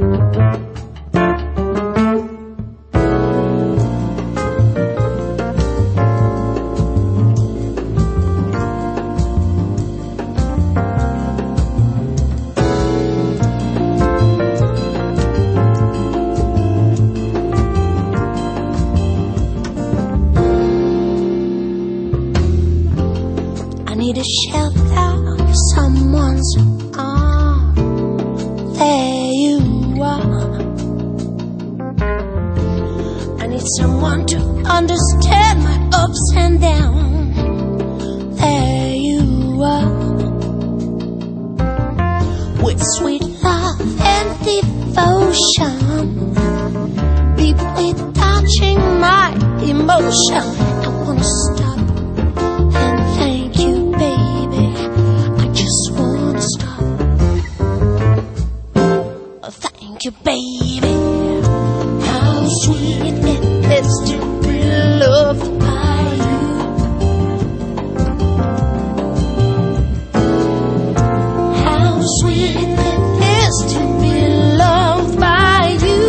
I need a shelter of someone's arm. There you are. I need someone to understand my ups and downs. There you are. With sweet love and devotion, deeply touching my emotion. I wanna stop and thank you, baby. I just wanna stop. Thank you, baby. How sweet it is to be loved by you. How sweet it is to be loved by you.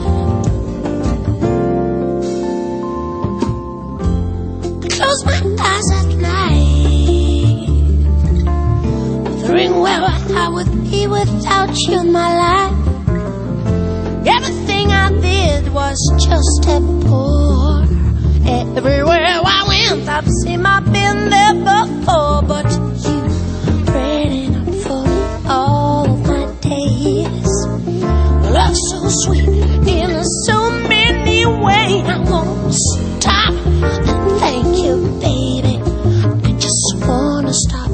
I close my eyes at night, wondering where I would be without you in my life. Everything I did was just a bore. Everywhere I went, I've seen I've been there before. But you bred enough for all of my days. Love so sweet in so many ways. I won't stop and thank you, baby. I just wanna stop.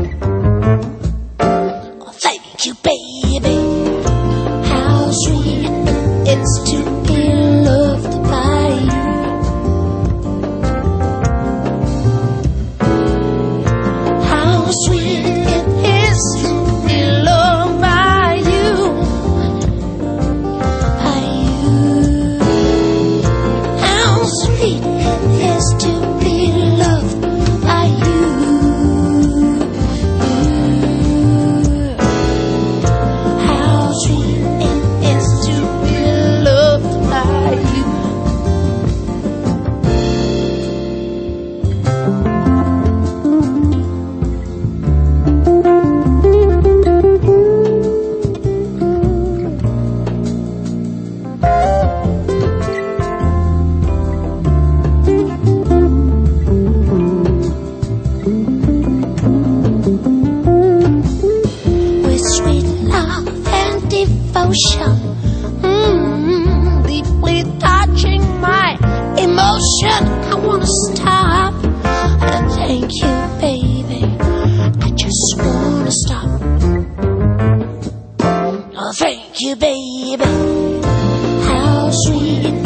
Oh, thank you, baby. How sweet it is to be loved by you. How sweet it is to be loved by you. By you. How sweet it is to be loved by you. How sweet it is to be loved by you. With sweet love and devotion, deeply touching my emotion. I wanna stop and thank you, baby. I just wanna stop. Oh, thank you, baby. How sweet